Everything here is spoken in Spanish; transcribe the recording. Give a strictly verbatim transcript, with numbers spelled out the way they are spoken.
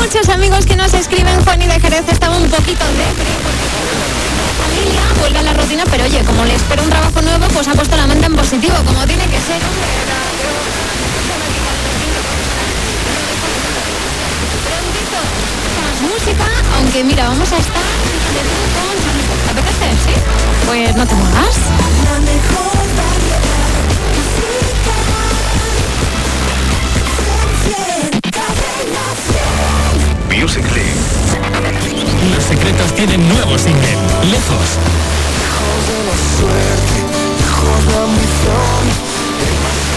muchos amigos que nos escriben. Juan y de Jerez estaba un poquito de familia, vuelve a la rutina, pero oye, como le espera un trabajo nuevo, pues ha puesto la mente en positivo, como tiene que ser. Prontito, más música, aunque mira, vamos a estar de todo con... ¿Te apetece? ¿Sí? Pues no te muevas. La mejor variedad Music League. Los Secretos tienen nuevo single, Lejos. Lejos de la suerte, lejos de ambición.